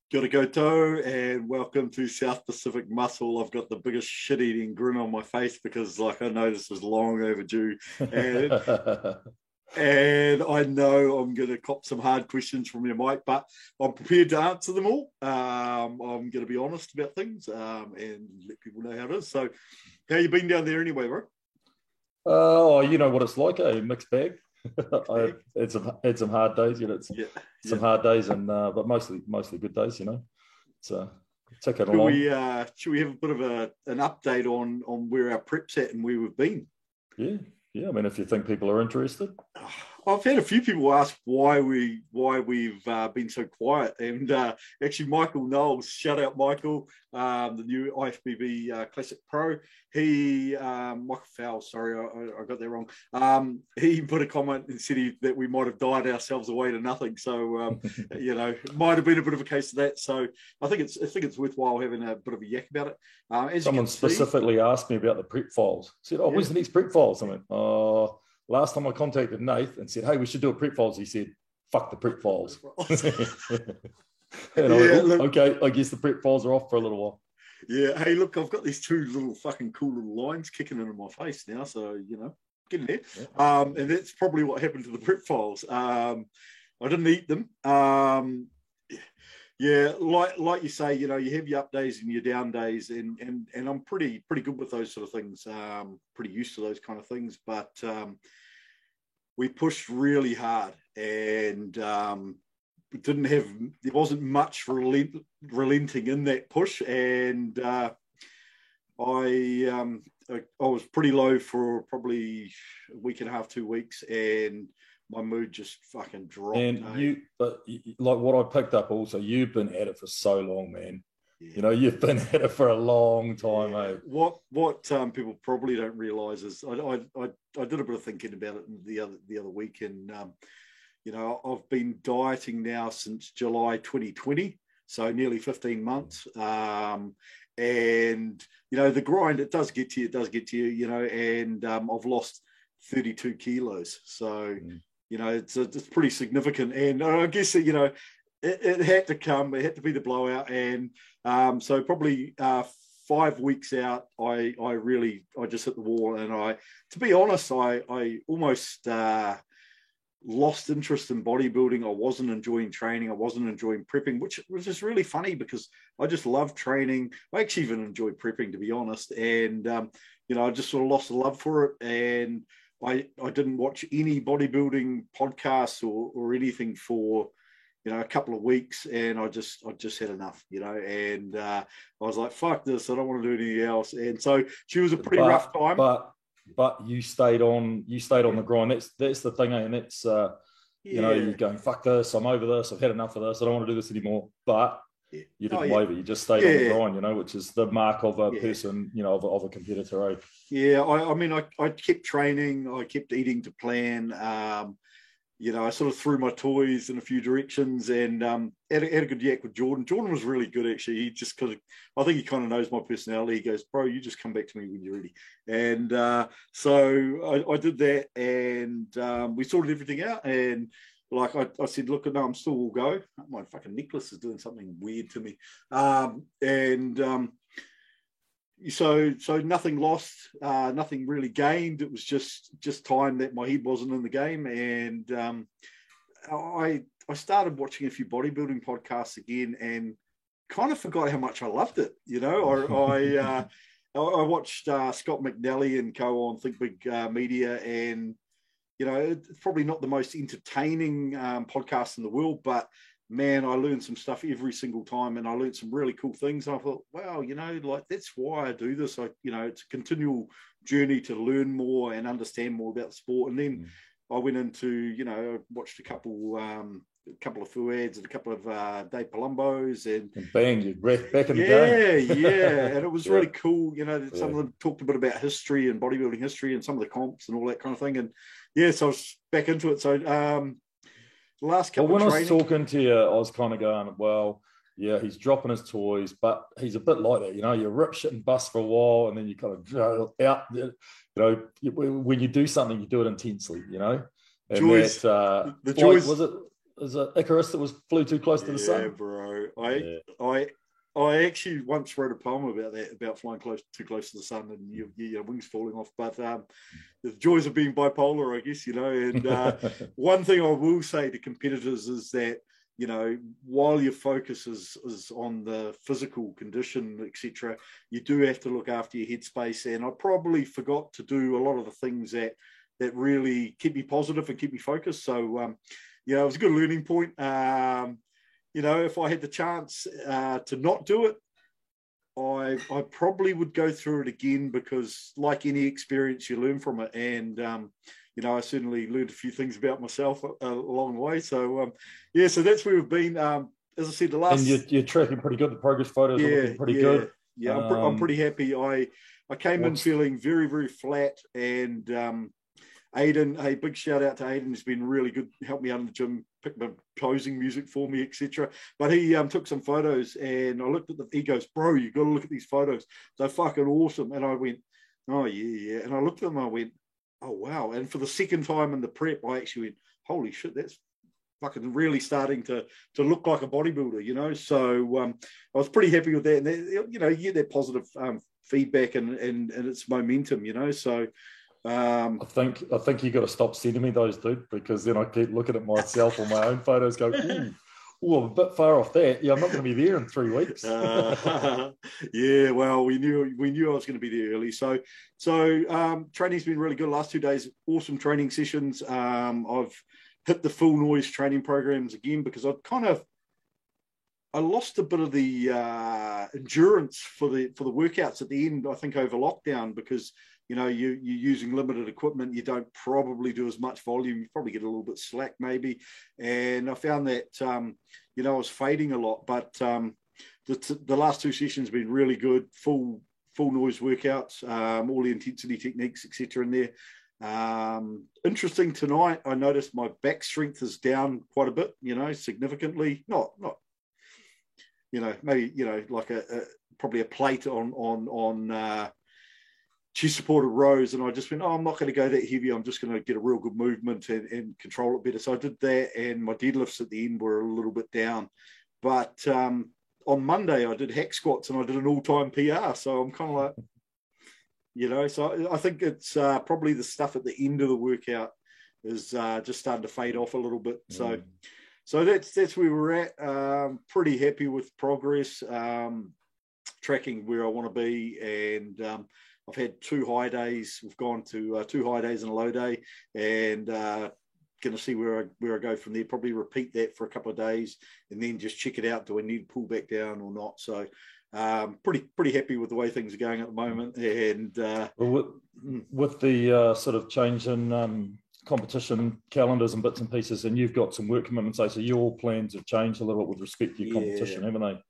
Kia ora koutou, and welcome to South Pacific Muscle. I've got the biggest shit-eating grin on my face because, I know this is long overdue, and and I know I'm going to cop some hard questions from you, Mike, but I'm prepared to answer them all. I'm going to be honest about things and let people know how it is. So, how you been down there anyway, bro? Oh, you know what it's like, a mixed bag. It's some hard days, some hard days, and but mostly good days, So take it along. Should we have a bit of an update on where our prep's at and where we've been? Yeah. I mean, if you think people are interested. I've had a few people ask why we've been so quiet, and actually Michael Knowles, shout out Michael, the new IFBB Classic Pro. He Michael Fowles, sorry, I got that wrong. He put a comment and said that we might have died ourselves away to nothing. So it might have been a bit of a case of that. So I think it's worthwhile having a bit of a yak about it. Someone specifically asked me about the prep files. Said, where's the next prep files? I went, last time I contacted Nath and said, hey, we should do a prep files. He said, fuck the prep files. And okay, I guess the prep files are off for a little while. Yeah, hey, look, I've got these two little fucking cool little lines kicking into my face now, so, getting there. Yeah. And that's probably what happened to the prep files. I didn't eat them. Yeah, like you say, you have your up days and your down days, and I'm pretty good with those sort of things. Pretty used to those kind of things, but we pushed really hard, and there wasn't much relenting in that push, and I was pretty low for probably a week and a half, 2 weeks, and my mood just fucking dropped. And but like what I picked up also, you've been at it for so long, man. Yeah. You've been at it for a long time, mate. What people probably don't realise is I did a bit of thinking about it the other week, and I've been dieting now since July 2020, so nearly 15 months. And the grind, it does get to you, and I've lost 32 kilos, so. It's pretty significant, and I guess it had to come. It had to be the blowout, and so probably 5 weeks out, I just hit the wall, and to be honest, I almost lost interest in bodybuilding. I wasn't enjoying training. I wasn't enjoying prepping, which was just really funny because I just love training. I actually even enjoy prepping, to be honest, and I just sort of lost the love for it, and I didn't watch any bodybuilding podcasts or anything for a couple of weeks, and I just had enough, and I was like, fuck this, I don't want to do anything else. And so she was a pretty rough time. But you stayed on the grind. That's the thing, and that's you're going, fuck this, I'm over this, I've had enough of this, I don't want to do this anymore. But you didn't waver. You just stayed on the grind, which is the mark of a person, of a competitor, right? Yeah, I kept training. I kept eating to plan. I sort of threw my toys in a few directions, and had a good yak with Jordan. Jordan was really good, actually. He just I think he kind of knows my personality. He goes, bro, you just come back to me when you're ready. And so I did that, and we sorted everything out, and I said, look, no, I'm still all go. My fucking necklace is doing something weird to me. So nothing lost, nothing really gained. It was just time that my head wasn't in the game. And I started watching a few bodybuilding podcasts again and kind of forgot how much I loved it. I watched Scott McNally and co on Think Big Media, and it's probably not the most entertaining podcast in the world, but man, I learned some stuff every single time, and I learned some really cool things. And I thought, wow, that's why I do this. It's a continual journey to learn more and understand more about the sport. And then I went into, watched a couple of Fuads and a couple of Dave Palombos, and bang, you're back in the game. Yeah, and it was really cool. Some of them talked a bit about history and bodybuilding history and some of the comps and all that kind of thing. And so I was back into it. So the last couple when of I was talking to you, I was kind of going, well, yeah, he's dropping his toys, but he's a bit like that, you rip shit and bust for a while, and then you kind of out, when you do something, you do it intensely, And joys, that, the joys, was it is it Icarus that flew too close to the sun? Yeah, bro. I actually once wrote a poem about that, about flying too close to the sun and your wings falling off. But the joys of being bipolar, I guess, And one thing I will say to competitors is that, while your focus is on the physical condition, etc., you do have to look after your headspace. And I probably forgot to do a lot of the things that really keep me positive and keep me focused. So, it was a good learning point. If I had the chance to not do it, I probably would go through it again, because like any experience, you learn from it. And, I certainly learned a few things about myself along the way. So, so that's where we've been. As I said, the last... And you're tracking pretty good. The progress photos are looking pretty good. Yeah, I'm pretty happy. I came in feeling very, very flat. And Aiden, hey, big shout out to Aiden. He's been really good, helped me out in the gym, picked my posing music for me, etc. But he took some photos, and I looked at he goes, bro, you got to look at these photos. They're fucking awesome. And I went, oh, yeah. And I looked at them, I went, oh, wow. And for the second time in the prep, I actually went, holy shit, that's fucking really starting to look like a bodybuilder, So I was pretty happy with that. And, you get that positive feedback and its momentum, So... I think you got to stop sending me those, dude, because then I keep looking at myself on my own photos, go, ooh, I'm a bit far off that. Yeah, I'm not going to be there in 3 weeks. Yeah, well, we knew I was going to be there early. So training's been really good. Last 2 days, awesome training sessions. I've hit the full noise training programs again, because I lost a bit of the endurance for the workouts at the end, I think, over lockdown, because you're using limited equipment. You don't probably do as much volume. You probably get a little bit slack maybe. And I found that, I was fading a lot. But the last 2 sessions have been really good, full noise workouts, all the intensity techniques, etc. in there. Interesting tonight, I noticed my back strength is down quite a bit, significantly. Not maybe, like probably a plate on chest supported rows, and I just went, I'm not going to go that heavy. I'm just going to get a real good movement and control it better. So I did that, and my deadlifts at the end were a little bit down. But on Monday, I did hack squats, and I did an all-time PR. So I'm kind of like, so I think it's probably the stuff at the end of the workout is just starting to fade off a little bit. So that's where we're at. Pretty happy with progress, tracking where I want to be, and I've had 2 high days. We've gone to 2 high days and a low day, and going to see where I go from there. Probably repeat that for a couple of days, and then just check it out. Do I need to pull back down or not? So pretty happy with the way things are going at the moment. And with the sort of change in competition calendars and bits and pieces, and you've got some work commitments, so your plans have changed a little bit with respect to your competition, haven't they?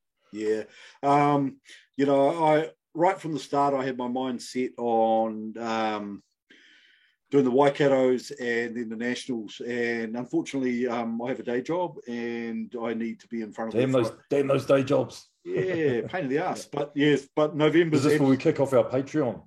Yeah. Right from the start, I had my mind set on doing the Waikatos and then the Nationals. And unfortunately, I have a day job, and I need to be in front of damn those day jobs. Yeah, pain in the ass. But yes, but November. Is this where we kick off our Patreon?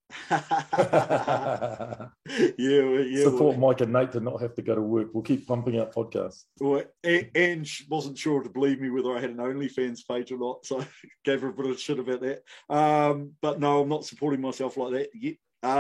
yeah. Support Mike and Nate to not have to go to work. We'll keep pumping out podcasts. Well, and wasn't sure to believe me whether I had an OnlyFans page or not, so I gave her a bit of shit about that. But no, I'm not supporting myself like that yet.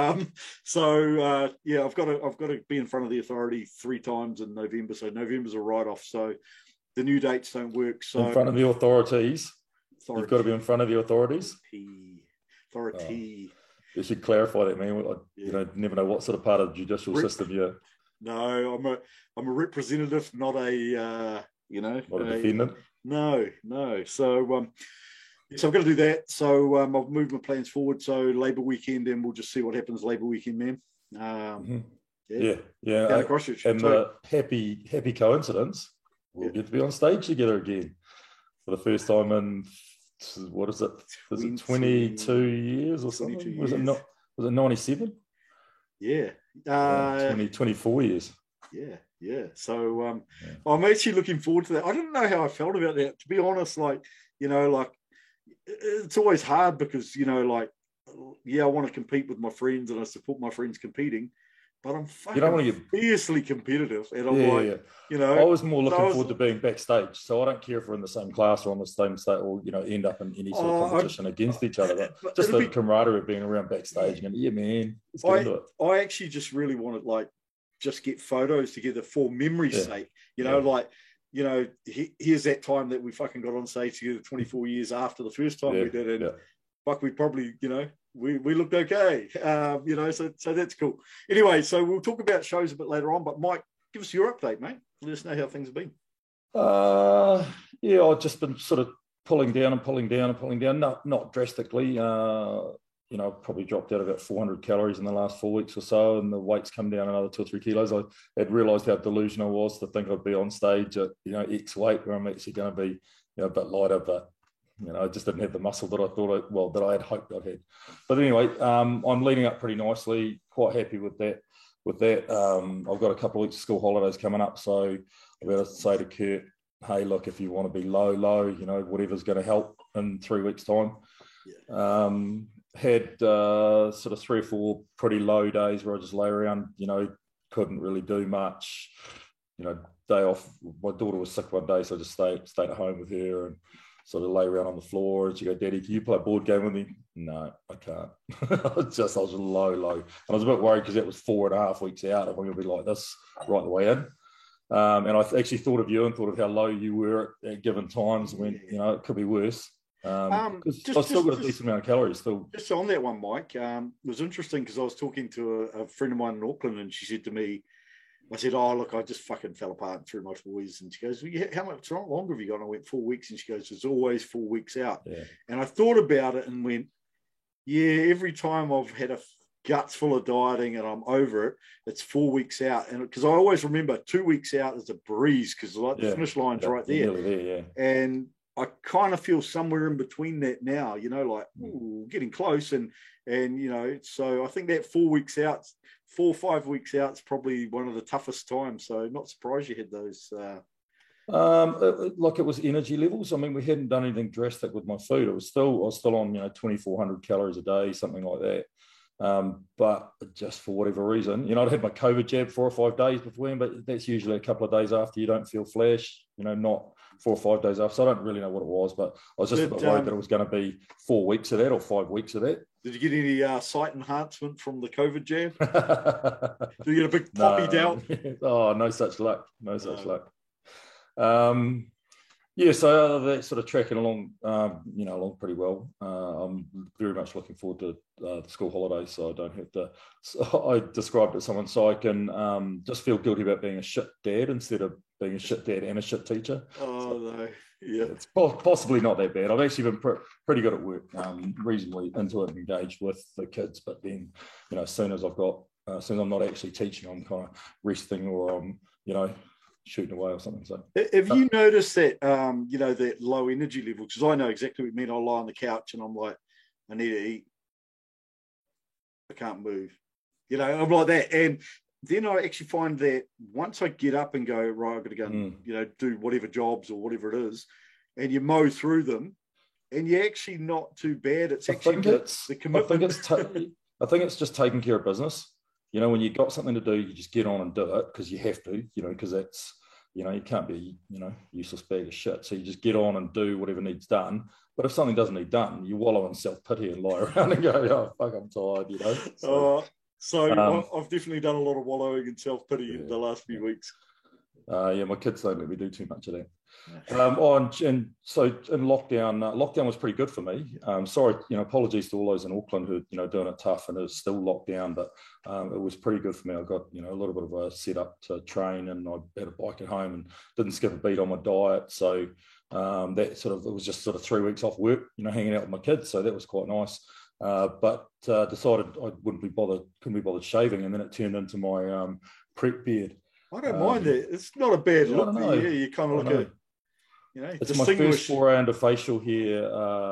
I've got to be in front of the authority 3 times in November. So November's a write-off. So the new dates don't work. So in front of the authorities. You've got to be in front of the authorities. Authority. You should clarify that, man. Never know what sort of part of the judicial system you're. No, I'm a representative, not a not a defendant. No. So I've got to do that. So I've moved my plans forward. So Labour weekend, and we'll just see what happens Labour weekend, man. Yeah. Christchurch. And the happy coincidence, we'll get to be on stage together again for the first time in. What is it? Was it 22 years or something? 22 years. Was it 97? Yeah. 24 years. Yeah. So I'm actually looking forward to that. I don't know how I felt about that, to be honest. It's always hard because, I want to compete with my friends and I support my friends competing. but I'm you don't fucking want to get fiercely competitive. And I'm you know, I was more looking forward to being backstage. So I don't care if we're in the same class or on the same state or, you know, end up in any sort of competition against each other. But just the camaraderie of being around backstage and man, let's get into it. I actually just really wanted just get photos together for memory's sake. You know, you know, here's that time that we fucking got on stage together 24 years after the first time we did. And fuck, we probably, you know, we looked okay. You know, so that's cool. Anyway, so we'll talk about shows a bit later on. But Mike, give us your update, mate. Let us know how things have been. I've just been sort of pulling down. Not drastically. You know, probably dropped out about 400 calories in the last 4 weeks or so, and the weight's come down another 2 or 3 kilos. I had realised how delusional I was to think I'd be on stage at, you know, X weight where I'm actually going to be, you know, a bit lighter, but, you know, I just didn't have the muscle that I thought that I had hoped I'd had. But anyway, I'm leading up pretty nicely. Quite happy with that. I've got a couple of weeks of school holidays coming up, so I've got to say to Kurt, hey, look, if you want to be low, you know, whatever's going to help in 3 weeks' time. Had sort of 3 or 4 pretty low days where I just lay around, you know, couldn't really do much. You know, day off. My daughter was sick one day, so I just stayed at home with her and sort of lay around on the floor. And she go, Daddy, can you play a board game with me? No, I can't. I was just low. And I was a bit worried because that was 4.5 weeks out. I'm going to be like this right the way in. And I actually thought of you and thought of how low you were at given times when, you know, it could be worse. Because I've still got a decent amount of calories still. Just on that one, Mike, it was interesting because I was talking to a friend of mine in Auckland, and she said to me, I said, oh, look, I just fucking fell apart and threw my toys. And she goes, well, how much longer have you got? And I went 4 weeks. And she goes, there's always 4 weeks out. Yeah. And I thought about it and went, yeah, every time I've had a guts full of dieting and I'm over it, it's 4 weeks out. And because I always remember 2 weeks out is a breeze because the finish line's right there. And I kind of feel somewhere in between that now, you know, like getting close and you know, so I think that 4 weeks out, 4 or 5 weeks out is probably one of the toughest times. So not surprised you had those. Like it was energy levels. I mean, we hadn't done anything drastic with my food. I was still on, you know, 2,400 calories a day, something like that. But just for whatever reason, you know, I'd had my COVID jab 4 or 5 days before, but that's usually a couple of days after you don't feel flash, you know, not 4 or 5 days after. So I don't really know what it was, but I was just a bit worried that it was going to be 4 weeks of that or 5 weeks of that. Did you get any sight enhancement from the COVID jab? Did you get a big poppy down? Oh, no such luck. No such luck. Yeah, so that's sort of tracking along, you know, along pretty well. I'm very much looking forward to the school holidays, so I don't have to. So I described it to someone so I can just feel guilty about being a shit dad instead of being a shit dad and a shit teacher. Oh no, yeah, it's possibly not that bad. I've actually been pretty good at work, reasonably into it, and engaged with the kids. But then, you know, as soon as I'm not actually teaching, I'm kind of resting or I'm, you know, shooting away or something. So have you noticed that you know, that low energy level? Because I know exactly what you mean. I lie on the couch and I'm like, I need to eat, I can't move, you know, I'm like that. And then I actually find that once I get up and go, right, I've got to go and, you know, do whatever jobs or whatever it is, and you mow through them and you're actually not too bad. It's actually the commitment. I think it's just taking care of business. You know, when you've got something to do, you just get on and do it because you have to, you know, because that's, you know, you can't be, you know, useless bag of shit. So you just get on and do whatever needs done. But if something doesn't need done, you wallow in self-pity and lie around and go, oh, fuck, I'm tired, you know. So I've definitely done a lot of wallowing in self-pity in the last few weeks. Yeah, my kids don't let me do too much of that. And so in lockdown was pretty good for me. Sorry, you know, apologies to all those in Auckland who, you know, doing it tough and it's still locked down, but it was pretty good for me. I got, you know, a little bit of a setup to train, and I had a bike at home and didn't skip a beat on my diet. So that sort of, it was just sort of 3 weeks off work, you know, hanging out with my kids. So that was quite nice. But decided I couldn't be bothered shaving, and then it turned into my prep beard. I don't mind that. It's not a bad look for you. You kind of look at, you know, it's my first foray into facial hair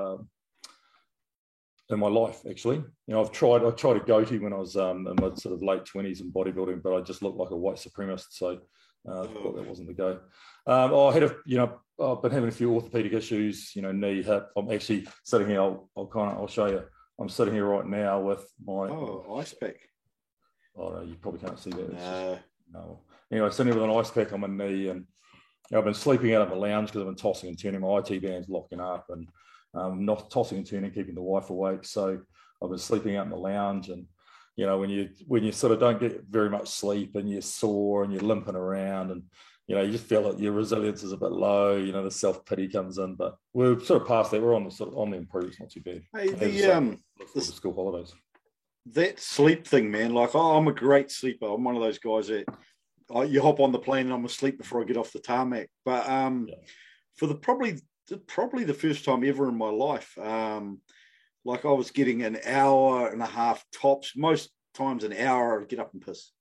in my life, actually. You know, I tried a goatee when I was in my sort of late 20s in bodybuilding, but I just looked like a white supremacist, so I thought that wasn't the go. I had I've been having a few orthopedic issues, you know, knee, hip. I'm actually sitting here. I'll show you. I'm sitting here right now with my ice pack. Oh no, you probably can't see that. No. Anyway, sitting there with an ice pack on my knee, and I've been sleeping out of the lounge because I've been tossing and turning. My IT band's locking up, and not tossing and turning, keeping the wife awake. So I've been sleeping out in the lounge, and when you sort of don't get very much sleep and you're sore and you're limping around, and you just feel that your resilience is a bit low. The self-pity comes in, but we're sort of past that. We're on the improve. It's not too bad. Hey, the school holidays. That sleep thing, man. Like, I'm a great sleeper. I'm one of those guys that you hop on the plane and I'm asleep before I get off the tarmac. But for probably the first time ever in my life, like I was getting an hour and a half tops. Most times an hour, I'd get up and piss.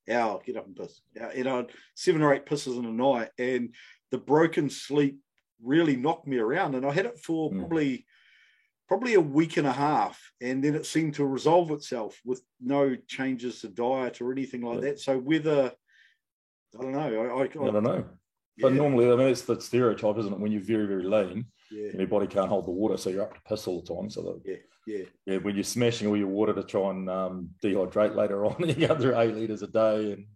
7 or 8 pisses in a night, and the broken sleep really knocked me around. And I had it for probably a week and a half, and then it seemed to resolve itself with no changes to diet or anything like that. So whether I don't know, I don't know. But normally, I mean, it's the stereotype, isn't it? When you're very, very lean, and your body can't hold the water, so you're up to piss all the time. So when you're smashing all your water to try and dehydrate later on, you go through 8 liters a day, and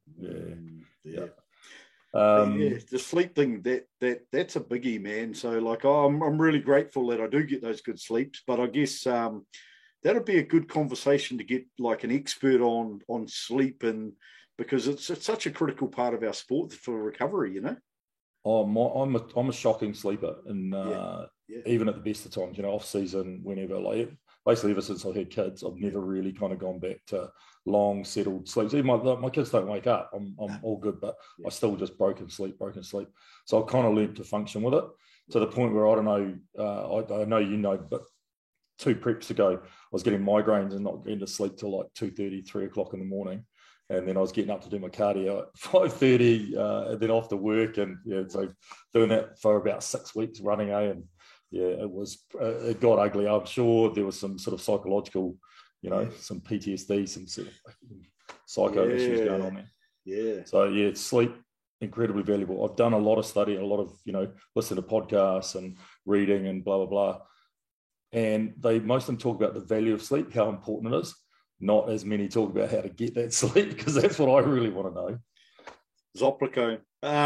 the sleep thing, that's a biggie, man. So like, I'm really grateful that I do get those good sleeps, but I guess that'd be a good conversation to get like an expert on sleep, and because it's such a critical part of our sport for recovery, I'm a shocking sleeper, and even at the best of times, off season, whenever, like basically ever since I had kids, I've never really kind of gone back to long settled sleeps. Even my kids don't wake up, I'm all good, but I still just broken sleep. So I kind of learned to function with it to the point where I don't know, I know but 2 preps ago, I was getting migraines and not getting to sleep till like 2:30, 3 o'clock in the morning. And then I was getting up to do my cardio at 5:30, and then off to work. And so doing that for about 6 weeks running, and it got ugly. I'm sure there was some sort of psychological, some PTSD, some sort of psycho issues going on there. Yeah. So sleep, incredibly valuable. I've done a lot of study, a lot of, listen to podcasts and reading and blah, blah, blah. And most of them talk about the value of sleep, how important it is. Not as many talk about how to get that sleep, because that's what I really want to know. Zoplicone.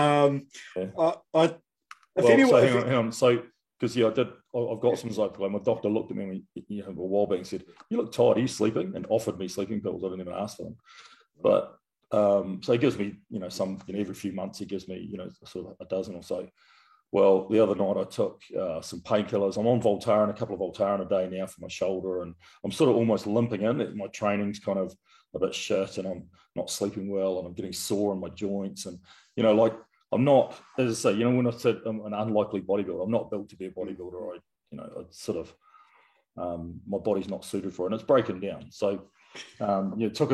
Hang on. So, because I've got some Zoplicone. My doctor looked at me a while back and said, "You look tired. Are you sleeping?" And offered me sleeping pills. I didn't even ask for them. But so he gives me, some every few months he gives me, sort of a dozen or so. Well, the other night I took some painkillers. I'm on Voltaren, a couple of Voltaren a day now for my shoulder, and I'm sort of almost limping in. My training's kind of a bit shit, and I'm not sleeping well, and I'm getting sore in my joints. And, like, I'm not, as I say, when I said I'm an unlikely bodybuilder, I'm not built to be a bodybuilder. I sort of, my body's not suited for it, and it's breaking down. So, took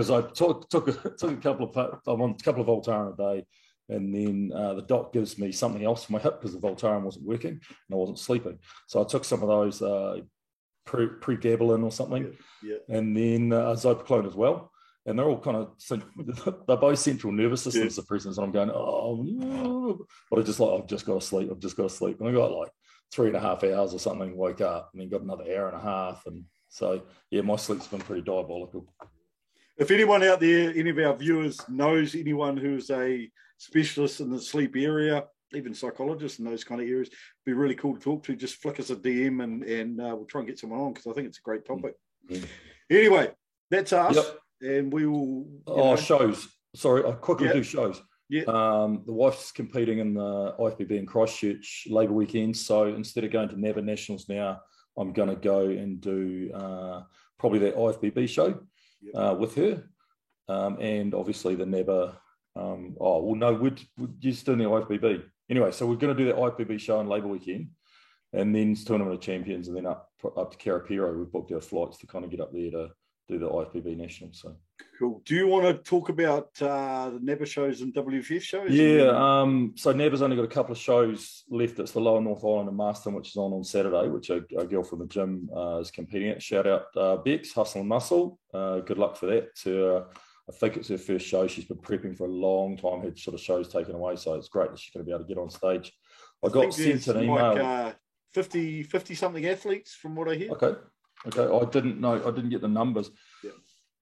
a couple of, I'm on a couple of Voltaren a day. And then the doc gives me something else for my hip because the Voltaren wasn't working and I wasn't sleeping. So I took some of those pregabalin or something, and then Zopiclone as well. And they're all kind of, they're both central nervous system suppressants. And I'm going, but I've just got to sleep. And I got like 3.5 hours or something, woke up, and then got another hour and a half. And so, my sleep's been pretty diabolical. If anyone out there, any of our viewers knows anyone who's a specialist in the sleep area, even psychologists in those kind of areas, it'd be really cool to talk to. Just flick us a DM and we'll try and get someone on, because I think it's a great topic. Anyway, that's us, and we will. Shows. Sorry, I quickly do shows. Yeah. The wife's competing in the IFBB in Christchurch Labour weekend, so instead of going to NABBA Nationals now, I'm going to go and do probably that IFBB show. With her, and obviously the NABBA. We're just doing the IFBB anyway. So we're going to do the IFBB show on Labour weekend, and then Tournament of Champions, and then up to Karapiro. We've booked our flights to kind of get up there to do the IFBB National. So cool. Do you want to talk about the NABBA shows and WFF shows? Yeah. So NABBA's only got a couple of shows left. It's the Lower North Island and Marston, which is on Saturday, which a girl from the gym is competing at. Shout out Bex, Hustle and Muscle. Good luck for that. I think it's her first show. She's been prepping for a long time, had sort of shows taken away, so it's great that she's going to be able to get on stage. I got sent an email. Like 50 something athletes from what I hear. Okay. I didn't know. I didn't get the numbers. Yeah.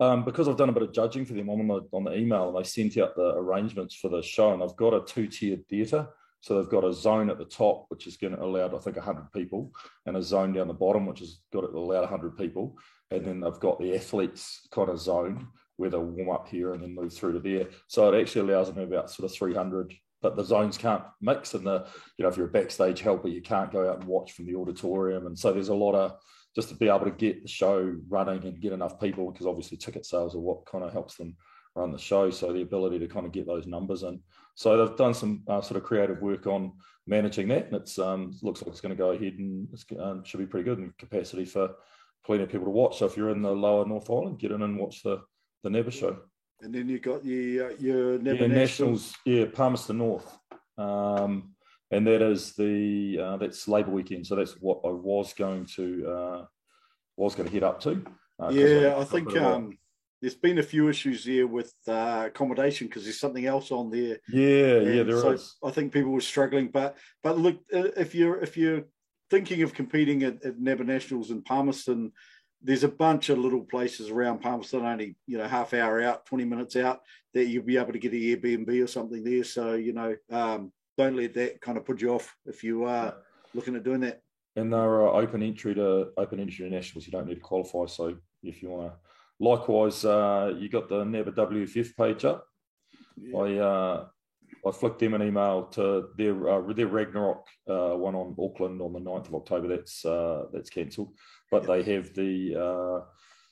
Because I've done a bit of judging for them, I'm on the email, and they sent out the arrangements for the show, and they've got a 2-tiered theatre. So they've got a zone at the top, which is going to allow, I think, 100 people, and a zone down the bottom, which has got it allowed 100 people. And then they've got the athletes kind of zone where they'll warm up here and then move through to there. So it actually allows them about sort of 300, but the zones can't mix. And if you're a backstage helper, you can't go out and watch from the auditorium. And so there's a lot of, just to be able to get the show running and get enough people, because obviously ticket sales are what kind of helps them run the show. So the ability to kind of get those numbers in. So they've done some sort of creative work on managing that, and it's looks like it's going to go ahead and it should be pretty good, and capacity for plenty of people to watch. So if you're in the lower North Island, get in and watch the NEBA show. And then you've got your NEBA Nationals, Palmerston North, and that is that's Labour weekend. So that's what I was going to head up to. I think there's been a few issues there with accommodation, because there's something else on there. There is. I think people were struggling, but look, if you're thinking of competing at NEBA Nationals in Palmerston, there's a bunch of little places around Palmerston, only half hour out, 20 minutes out, that you'll be able to get an Airbnb or something there. So don't let that kind of put you off if you are looking at doing that. And they're open entry nationals. You don't need to qualify. So if you want to. Likewise, you got the NEBA WFF page up. Yeah. I flicked them an email to their Ragnarok one on Auckland on the 9th of October. That's cancelled, but they have their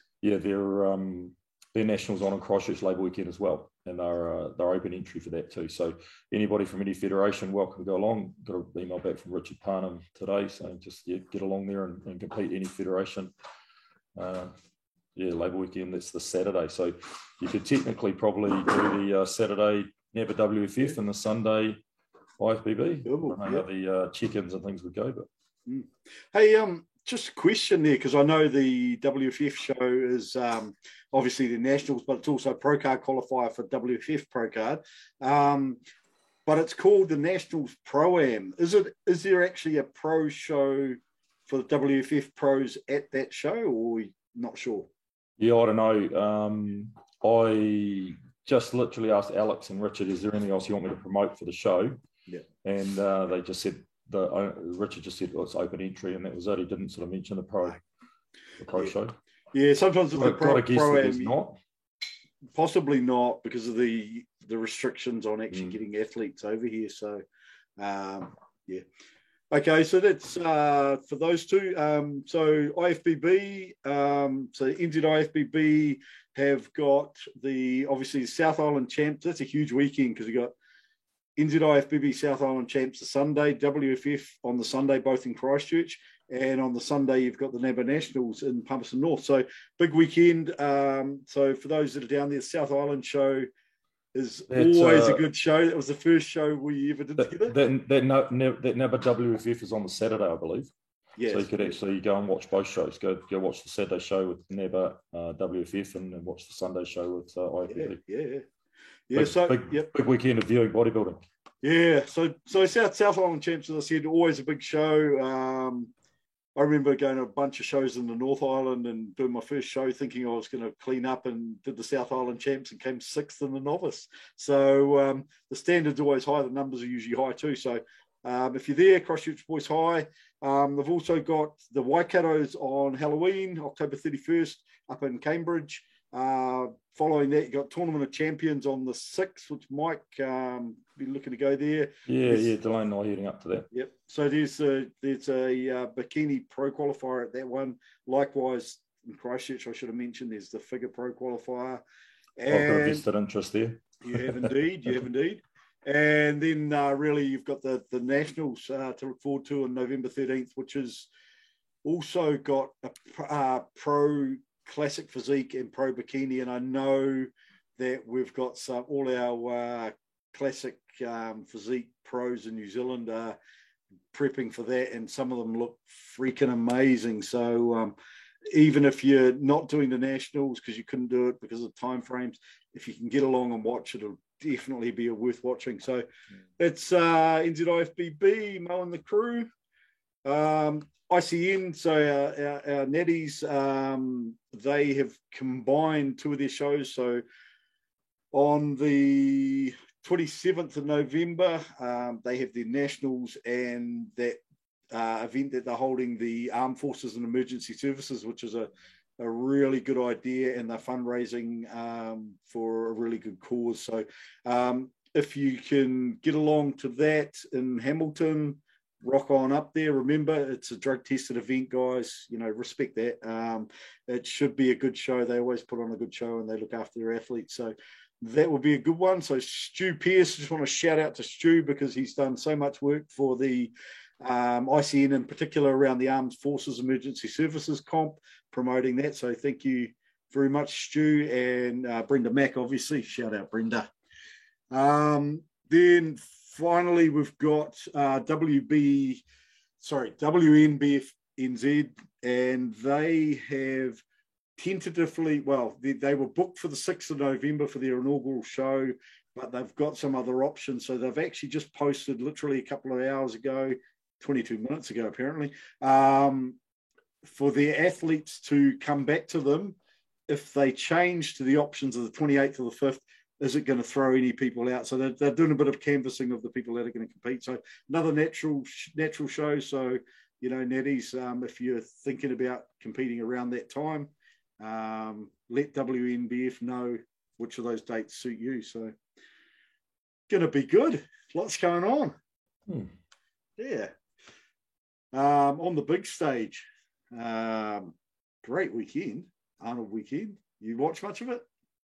nationals on Christchurch Labour weekend as well, and they're open entry for that too. So anybody from any federation, welcome to go along. Got an email back from Richard Parnham today saying just get along there and compete any federation. Labour weekend, that's the Saturday. So you could technically probably do the Saturday NEBA WFF and the Sunday IFBB. I don't know how the check-ins and things would go, but hey, just a question there, because I know the WFF show is obviously the Nationals, but it's also a Pro Card qualifier for WFF Pro Card. But it's called the Nationals Pro-Am. Is there actually a pro show for the WFF pros at that show, or not sure? Yeah, I don't know. I just literally asked Alex and Richard, is there anything else you want me to promote for the show? Yeah. And they just said, Richard just said, it's open entry, and that was it. He didn't sort of mention the pro show. Yeah, sometimes the pro-am, not. Possibly not, because of the restrictions on actually getting athletes over here. So, Okay, so that's for those two. So IFBB, so NZIFBB have got obviously South Island Champs. That's a huge weekend, because you've got NZIFBB South Island Champs the Sunday, WFF on the Sunday, both in Christchurch, and on the Sunday you've got the NEBA Nationals in Palmerston North. So big weekend. So for those that are down there, the South Island show is always a good show. It was the first show we ever did together. That NEBA WFF is on the Saturday, I believe. Yes. So you could actually go and watch both shows. Go watch the Saturday show with NEBA WFF and watch the Sunday show with IFBB. Big weekend of viewing bodybuilding. Yeah. So South Island Champs, as I said, always a big show. I remember going to a bunch of shows in the North Island and doing my first show thinking I was going to clean up, and did the South Island Champs and came 6th in the novice. So the standard's always high. The numbers are usually high too. So if you're there, Christchurch Boys High. They've also got the Waikatos on Halloween, October 31st, up in Cambridge. Following that, you got Tournament of Champions on the 6th, which Mike be looking to go there. Delane and I heading up to that. Yep. So there's a bikini pro qualifier at that one. Likewise in Christchurch, I should have mentioned, there's the figure pro qualifier. And I've got a vested interest there. You have indeed. And then really you've got the Nationals to look forward to on November 13th, which has also got a pro classic physique and pro bikini. And I know that we've got all our classic physique pros in New Zealand are prepping for that, and some of them look freaking amazing. So even if you're not doing the Nationals because you couldn't do it because of time frames, if you can get along and watch, it'll definitely be worth watching. So it's NZIFBB, Mo and the crew. ICN, so our Natties, they have combined two of their shows. So on the 27th of November, they have their Nationals and that event that they're holding, the Armed Forces and Emergency Services, which is a really good idea, and they're fundraising for a really good cause. So if you can get along to that in Hamilton, rock on up there. Remember, it's a drug-tested event, guys. Respect that. It should be a good show. They always put on a good show, and they look after their athletes. So that will be a good one. So Stu Pearce, just want to shout out to Stu because he's done so much work for the ICN in particular around the Armed Forces Emergency Services comp, promoting that. So thank you very much, Stu, and Brenda Mack, obviously. Shout out, Brenda. Then finally, we've got WNBF NZ, and they have tentatively, they were booked for the 6th of November for their inaugural show, but they've got some other options. So they've actually just posted literally a couple of hours ago, 22 minutes ago, apparently, for their athletes to come back to them. If they change to the options of the 28th or the 5th, is it going to throw any people out? So they're doing a bit of canvassing of the people that are going to compete. So another natural show. So, Natties, if you're thinking about competing around that time, let WNBF know which of those dates suit you. So going to be good. Lots going on. Yeah. On the big stage, great weekend, Arnold weekend. You watch much of it?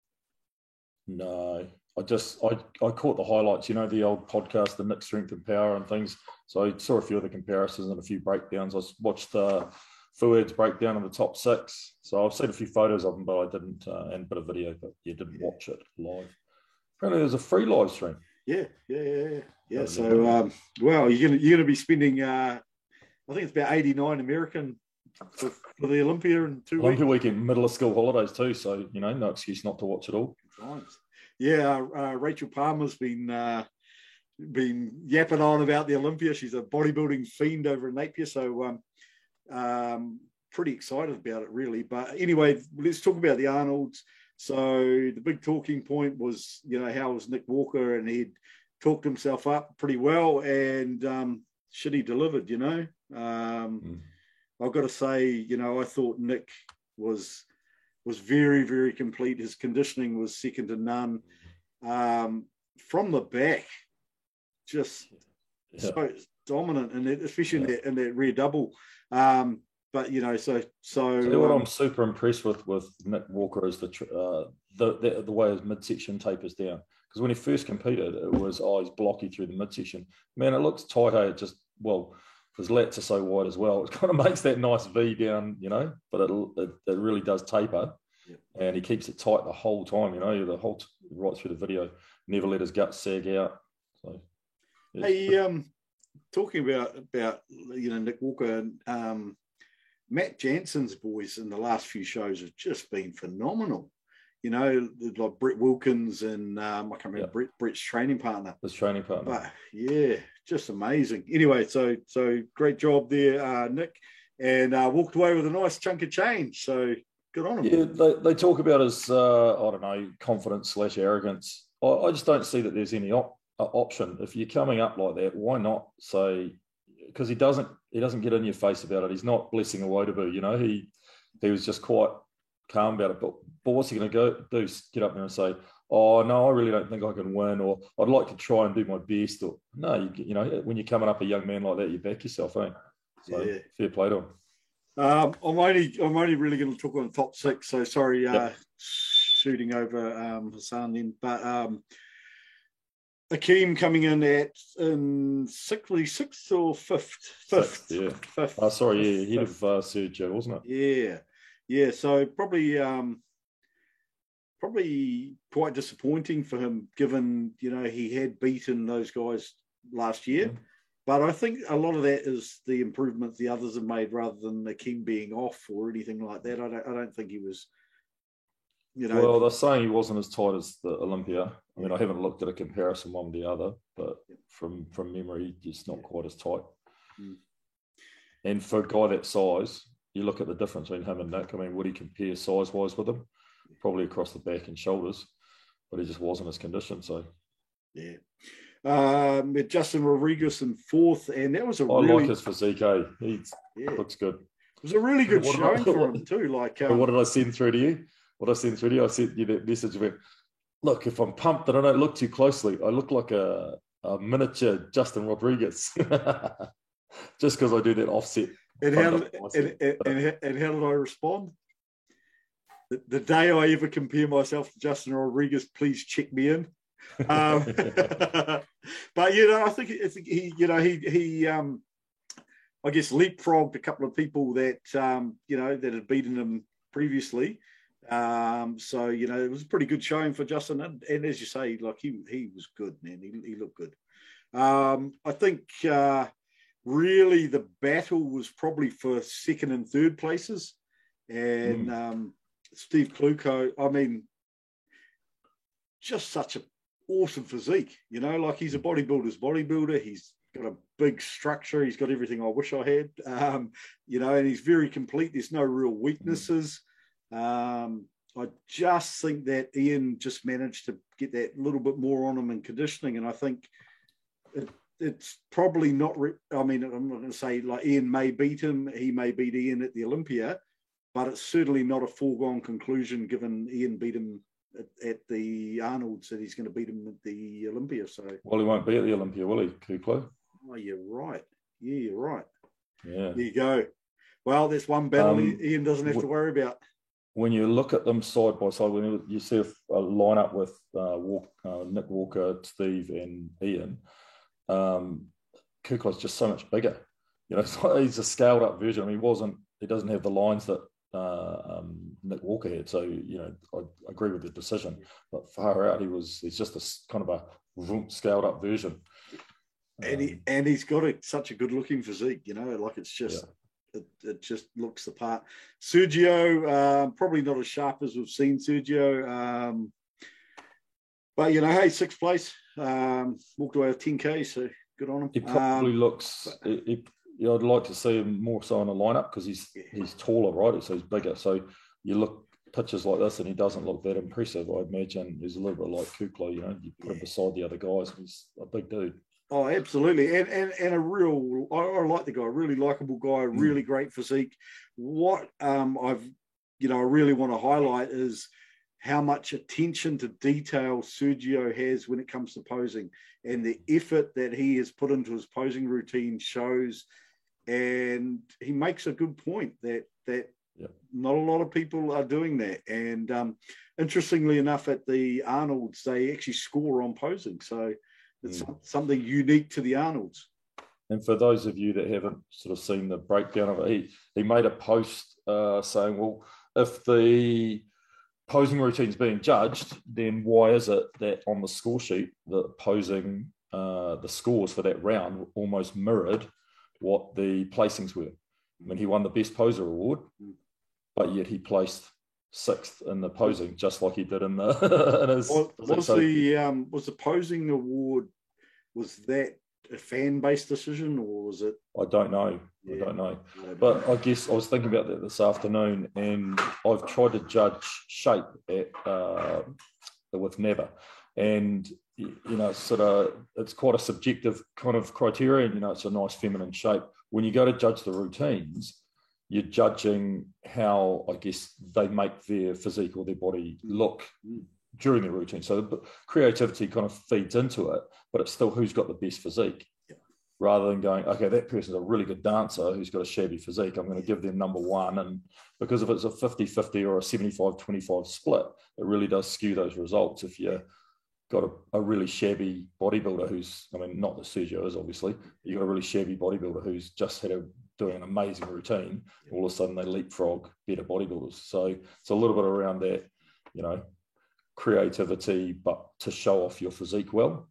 No, I caught the highlights, the old podcast, the Nick Strength and Power and things. So I saw a few of the comparisons and a few breakdowns. I watched Fuad's breakdown of the top 6. So I've seen a few photos of them, but I didn't, and a bit of video, but you didn't watch it live. Apparently there's a free live stream. Yeah. So, you're gonna be spending, I think it's about 89 American for the Olympia in 2 weeks. Olympia weekend, middle of school holidays too. So, no excuse not to watch it all. Yeah, Rachel Palmer's been yapping on about the Olympia. She's a bodybuilding fiend over in Napier, so pretty excited about it, really. But anyway, let's talk about the Arnolds. So the big talking point was, how was Nick Walker, and he'd talked himself up pretty well, and shit, he delivered. I've got to say, I thought Nick was very, very complete. His conditioning was second to none. From the back, just so dominant, and especially in that rear double. But so what I'm super impressed with Nick Walker is the way his midsection tapers down. Because when he first competed, it was he's blocky through the midsection. Man, it looks tight. It just his lats are so wide as well. It kind of makes that nice V down, but it really does taper. Yep. And he keeps it tight the whole time, right through the video. Never let his guts sag out. So, yeah. Hey, talking about Nick Walker, Matt Jansen's boys in the last few shows have just been phenomenal. Like Brett Wilkins and I can't remember Brett's training partner. His training partner. But yeah, just amazing. Anyway, so great job there, Nick, and walked away with a nice chunk of change. So good on him. Yeah, they talk about his confidence / arrogance. I just don't see that there's any option. If you're coming up like that, why not say? Because he doesn't get in your face about it. He's not blessing a Wodabu. He was just quite calm about it. But what's he going to do? Get up there and say, "Oh no, I really don't think I can win," or "I'd like to try and do my best." Or no, when you're coming up a young man like that, you back yourself, eh? So yeah. Fair play to him. I'm only really going to talk on the top 6. So sorry, shooting over Hassan then, but Akeem coming in in 6th or 5th? 5th, yeah. 5th. Oh, sorry, yeah, ahead of Sergio, wasn't it? Yeah. So probably quite disappointing for him, given he had beaten those guys last year. Mm-hmm. But I think a lot of that is the improvements the others have made, rather than Akeem being off or anything like that. I don't think he was. Well, they're saying he wasn't as tight as the Olympia. I mean, I haven't looked at a comparison one with the other, but from memory, it's not quite as tight. And for a guy that size, you look at the difference between him and Nick. I mean, would he compare size-wise with him? Probably across the back and shoulders, but he just wasn't his condition. So, yeah. Justin Rodriguez in fourth, and that was I like his physique. He looks good. It was a really good showing for him too. Like, what did I send through to you? I sent you that message where, look, if I'm pumped and I don't look too closely, I look like a miniature Justin Rodriguez, just because I do that offset. And how did I respond? The day I ever compare myself to Justin Rodriguez, please check me in. But I think he I guess leapfrogged a couple of people that that had beaten him previously. So it was a pretty good showing for Justin, and as you say, like he was good, man. He looked good. I think really the battle was probably for second and third places, and Steve Kluko. I mean, just such an awesome physique. Like he's a bodybuilder's bodybuilder. He's got a big structure. He's got everything I wish I had. And he's very complete. There's no real weaknesses. I just think that Ian just managed to get that little bit more on him in conditioning, and I think it's probably not. I'm not going to say like Ian may beat him. He may beat Ian at the Olympia, but it's certainly not a foregone conclusion given Ian beat him at the Arnold's that he's going to beat him at the Olympia. So he won't be at the Olympia, will he, Kuklo? Oh, you're right. Yeah, you're right. Yeah. There you go. Well, that's one battle Ian doesn't have to worry about. When you look at them side by side, when you see a lineup with Nick Walker, Steve, and Ian, Kuklo's just so much bigger. He's a scaled up version. I mean, he doesn't have the lines that Nick Walker had. So, I agree with the decision. But far out, he's just a kind of a scaled up version. And he's got such a good looking physique, like it's just it just looks the part. Sergio, probably not as sharp as we've seen Sergio, but hey, sixth place, walked away with 10K, so good on him. He probably looks. I'd like to see him more so in a lineup because he's taller, right? So he's bigger. So you look pictures like this, and he doesn't look that impressive. I imagine he's a little bit like Kuklo. You put him beside the other guys, and he's a big dude. Oh, absolutely, and a real. I like the guy, really likable guy, really great physique. What I really want to highlight is how much attention to detail Sergio has when it comes to posing, and the effort that he has put into his posing routine shows. And he makes a good point that not a lot of people are doing that. And interestingly enough, at the Arnold's, they actually score on posing, so. It's something unique to the Arnold's. And for those of you that haven't sort of seen the breakdown of it, he made a post saying, well, if the posing routine's being judged, then why is it that on the score sheet, the posing, the scores for that round almost mirrored what the placings were? I mean, he won the Best Poser Award, but yet he placed sixth in the posing, just like he did in the. In his, was the posing award? Was that a fan-based decision, or was it? I don't know. Yeah. I don't know. But I guess I was thinking about that this afternoon, and I've tried to judge shape at with NABBA, and it's quite a subjective kind of criterion. It's a nice feminine shape. When you go to judge the routines, you're judging how, I guess, they make their physique or their body look during the routine. So the creativity kind of feeds into it, but it's still who's got the best physique, rather than going, okay, that person's a really good dancer who's got a shabby physique, I'm going to give them number one. And because if it's a 50-50 or a 75-25 split, it really does skew those results. If you got a really shabby bodybuilder who's, not that Sergio is obviously, you've got a really shabby bodybuilder who's just doing an amazing routine, all of a sudden they leapfrog better bodybuilders. So it's a little bit around that, creativity, but to show off your physique well.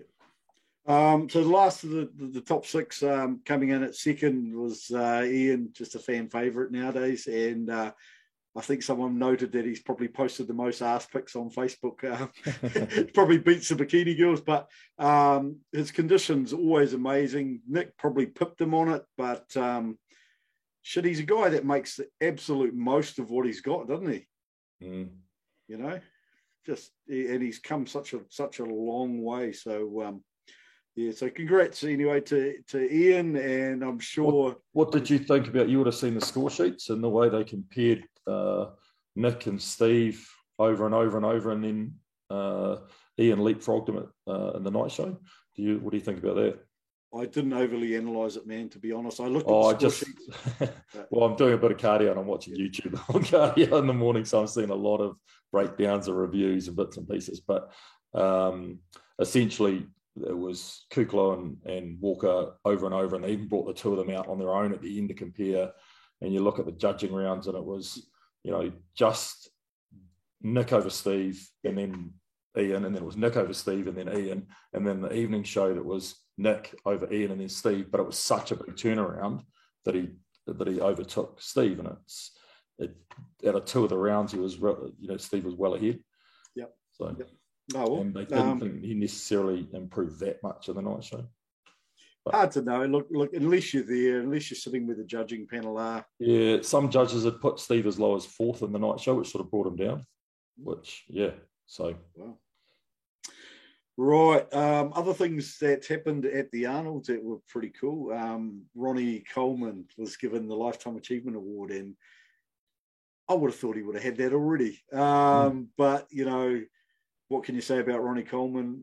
So the last of the top six coming in at second was Ian, just a fan favourite nowadays, and I think someone noted that he's probably posted the most ass pics on Facebook. Probably beats the bikini girls, but his condition's always amazing. Nick probably pipped him on it, but shit, he's a guy that makes the absolute most of what he's got, doesn't he? Mm. You know, and he's come such a long way. So yeah, so congrats anyway to Ian, and I'm sure. What did you think about? You would have seen the score sheets and the way they compared Nick and Steve over and over and over, and then Ian leapfrogged him in the night show. What do you think about that? I didn't overly analyse it, man. To be honest, I looked at the score sheets. Well, I'm doing a bit of cardio and I'm watching YouTube on cardio in the morning, so I'm seeing a lot of breakdowns of reviews and bits and pieces. But essentially, it was Kukla and Walker over and over, and they even brought the two of them out on their own at the end to compare. And you look at the judging rounds, and it was, just Nick over Steve, and then Ian, and then it was Nick over Steve, and then Ian, and then the evening show that was Nick over Ian and then Steve. But it was such a big turnaround that he overtook Steve, and out of two of the rounds, he was, Steve was well ahead. Yep. So. Yep. Oh, well, and they didn't think he necessarily improved that much in the night show. But hard to know. Look, unless you're there, unless you're sitting with the judging panel are. Yeah, some judges had put Steve as low as fourth in the night show, which sort of brought him down. So. Wow. Right. Other things that happened at the Arnold's that were pretty cool. Ronnie Coleman was given the Lifetime Achievement Award, and I would have thought he would have had that already. But, what can you say about Ronnie Coleman?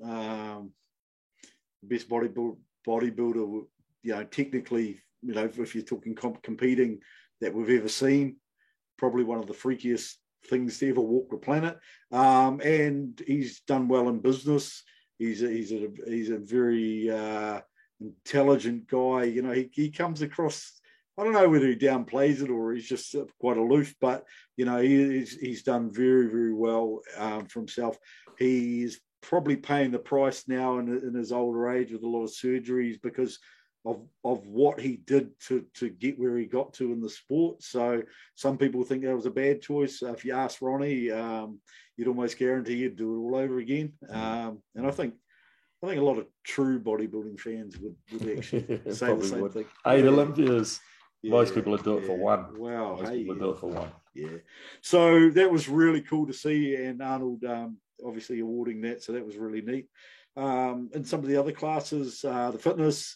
Best bodybuilder, technically, if you're talking competing, that we've ever seen. Probably one of the freakiest things to ever walk the planet. And he's done well in business. He's a very intelligent guy. He comes across. I don't know whether he downplays it or he's just quite aloof, but he's done very, very well for himself. He's probably paying the price now in his older age with a lot of surgeries because of what he did to get where he got to in the sport. So some people think that was a bad choice. If you ask Ronnie, you'd almost guarantee he'd do it all over again. And I think a lot of true bodybuilding fans would actually say the same thing. 8 Olympias. Most people would do it for one. Wow. Most people would do it for one. Yeah. So that was really cool to see, and Arnold obviously awarding that. So that was really neat. In some of the other classes, the fitness,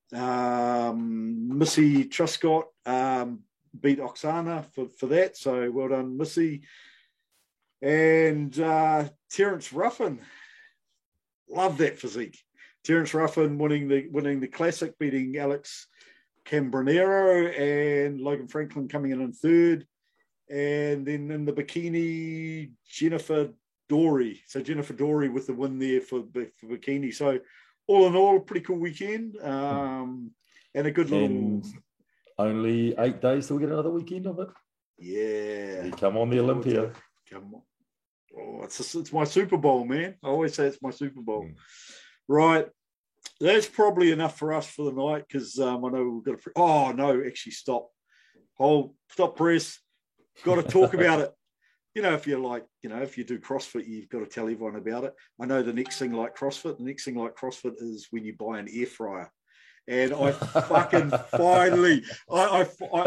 Missy Truscott beat Oksana for that. So well done, Missy. And Terence Ruffin, love that physique. Terence Ruffin winning the classic, beating Alex Cambronero, and Logan Franklin coming in third. And then in the bikini, Jennifer Dory. So Jennifer Dory with the win there for bikini. So all in all, a pretty cool weekend. And a good little... Only 8 days till we get another weekend of it. Yeah. Come on, the Olympia. Come on. Oh, it's my Super Bowl, man. I always say it's my Super Bowl. Right. That's probably enough for us for the night because I know we've got to... Oh, no, actually, stop. Stop, press. Got to talk about it. If you're like, if you do CrossFit, you've got to tell everyone about it. I know the next thing like CrossFit is when you buy an air fryer. And I fucking finally, I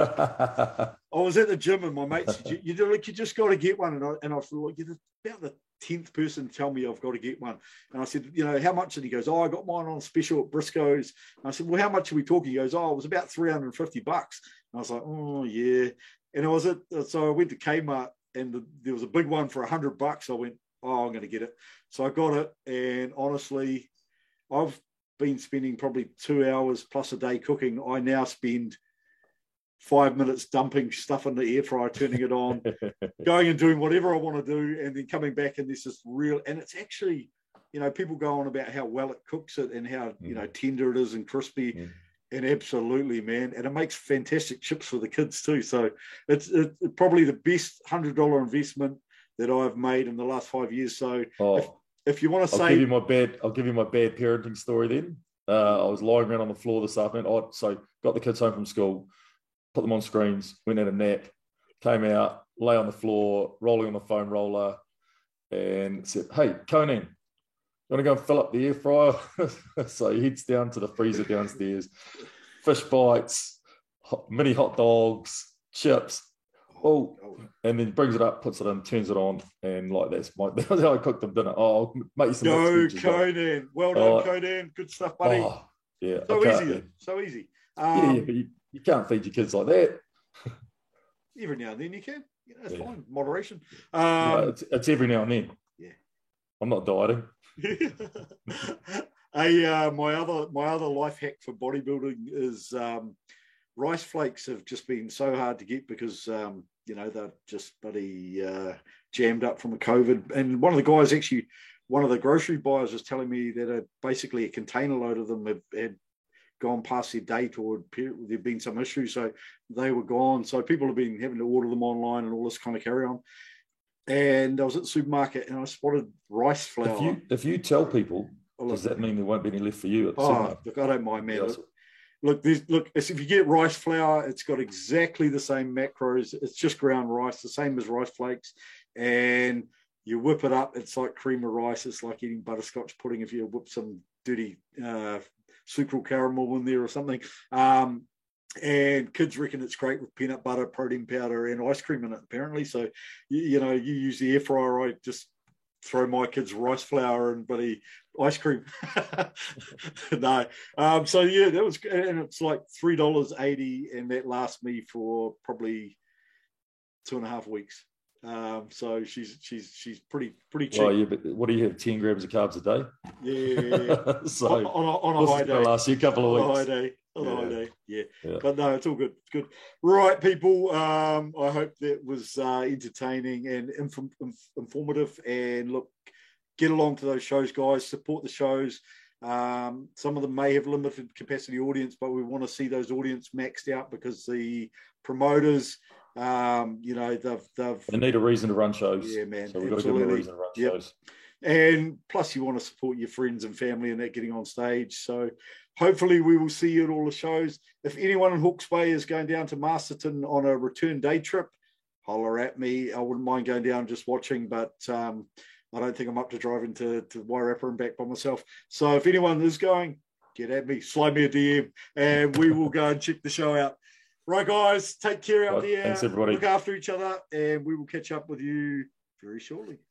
was at the gym and my mate said, you just got to get one. And I thought, you're about the 10th person to tell me I've got to get one. And I said, how much? And he goes, I got mine on special at Briscoe's. And I said, well, how much are we talking? He goes, it was about $350. And I was like, oh, yeah. And so I went to Kmart and there was a big one for $100. I went, I'm going to get it. So I got it. And honestly, I've been spending probably 2 hours plus a day cooking. I now spend 5 minutes dumping stuff in the air fryer, turning it on, going and doing whatever I want to do, and then coming back and this is real. And it's actually, people go on about how well it cooks it and how, tender it is and crispy. And absolutely, man. And it makes fantastic chips for the kids too. So it's probably the best $100 investment that I've made in the last 5 years. So if you want to say, I'll give you my bad parenting story then. I was lying around on the floor this afternoon. So got the kids home from school, put them on screens, went out a nap, came out, lay on the floor, rolling on the foam roller, and said, "Hey, Conan, you want to go and fill up the air fryer?" So he heads down to the freezer downstairs, fish bites, mini hot dogs, chips. Oh, and then brings it up, puts it in, turns it on, and like that's how I cooked them dinner. Oh, I'll make you some mixed veg. Conan. Well done, Conan. Good stuff, buddy. Oh, yeah. So easy. So easy. Yeah, but you can't feed your kids like that. Every now and then you can. It's fine. Moderation. It's every now and then. Yeah. I'm not dieting. My other life hack for bodybuilding is rice flakes have just been so hard to get because they're just bloody jammed up from the COVID. And one of the grocery buyers was telling me that basically a container load of them had gone past their date, or there'd been some issue, so they were gone. So people have been having to order them online and all this kind of carry on. And I was at the supermarket and I spotted rice flour. If you tell people, does that mean there won't be any left for you at the supermarket? Look, I don't mind, man. Look, if you get rice flour, it's got exactly the same macros. It's just ground rice, the same as rice flakes. And you whip it up, it's like cream of rice. It's like eating butterscotch pudding if you whip some dirty sucral caramel in there or something. And kids reckon it's great with peanut butter, protein powder, and ice cream in it, apparently. So, you use the air fryer. I just throw my kids rice flour and bloody ice cream. No. That was, and it's like $3.80, and that lasts me for probably 2.5 weeks. So she's pretty cheap. Well, yeah, but what do you have? 10 grams of carbs a day? Yeah. So on a high day. Last you a couple of weeks. On a high day. Yeah. But no, it's all good. It's good. Right, people. I hope that was entertaining and informative. And look, get along to those shows, guys. Support the shows. Some of them may have limited capacity audience, but we want to see those audience maxed out because the promoters, they need a reason to run shows. Yeah, man. So we've got to give them a reason to run shows. And plus, you want to support your friends and family and that getting on stage. So hopefully we will see you at all the shows. If anyone in Hawke's Bay is going down to Masterton on a return day trip, holler at me. I wouldn't mind going down and just watching, but I don't think I'm up to driving to Wairarapa and back by myself. So if anyone is going, get at me, slide me a DM, and we will go and check the show out. Right, guys, take care out there. Thanks, everybody. Look after each other, and we will catch up with you very shortly.